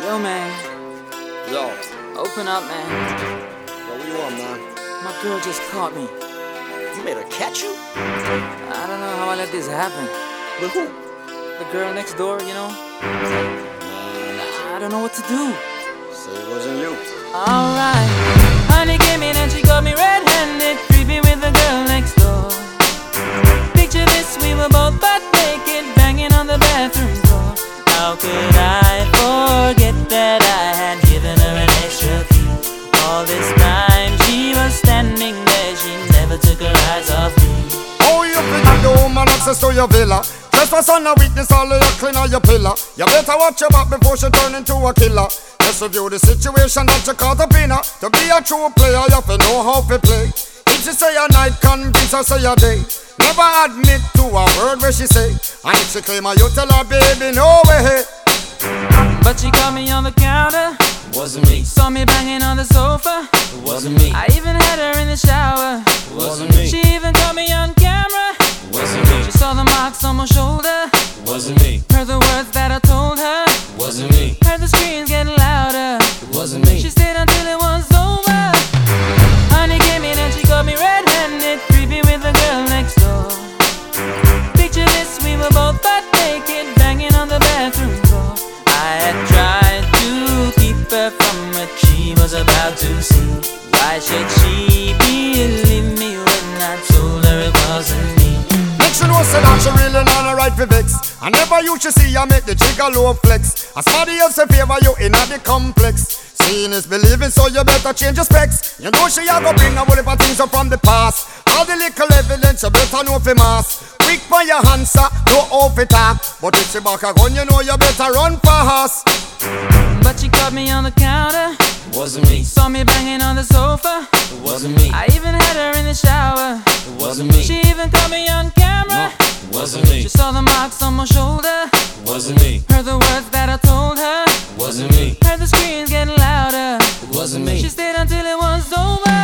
Yo, man. Yo. Open up, man. Yo, what you want, man? My girl just caught me. You made her catch you? I don't know how I let this happen. With who? The girl next door, you know? I don't know what to do. Say it wasn't you. Alright. Honey came in and she got me red-handed, creepy with the girl next door. Picture this, we were both butt naked, banging on the bathroom door. How could I forget that I had given her an extra key? All this time she was standing there, she never took her eyes off me. Oh, you figure the woman access to your villa. Trespass on a weakness, all of your clean on your pillar. You better watch your back before she turn into a killer. Just review the situation that you caught up in her. To be a true player, you have to know how to play. If she say a night, convince her say a day. Never admit to a word where she say. And if she claim her, you tell her, baby, no way. But she caught me on the counter. Wasn't me. Saw me banging on the sofa. Wasn't me. I even had her in the shower. Wasn't me. She even caught me on camera. Wasn't me. She saw the marks on my shoulder. Wasn't me. Heard the words that I told her. Wasn't me. Heard the screams getting louder. Wasn't me. She stayed until it was over. Honey came in and she got me red-handed, creepy with the girl next door. Picture this, we were both butt naked, banging on the bathroom door. I had tried to keep her from what she was about to see. Why should she believe me when I told her it wasn't me? Make sure know say that she really not a right for vex. I never you should see I make the trigger low flex. As somebody else in favor you in the complex. Seeing is believing, so you better change your specs. You know she a go bring a whole heap of things up from the past. All the little evidence you better know for mass. Quick for your answer, no off it talk. But if she back a gun, you know you better run fast. But she caught me on the counter. Wasn't me. Saw me banging on the sofa. Wasn't me. I even had her in the shower. Wasn't me. She even caught me on camera. Wasn't me. She saw the marks on my shoulder. Wasn't me. Heard the words that I told her. Wasn't me. Heard the screams getting louder. Wasn't me. She stayed until it was over.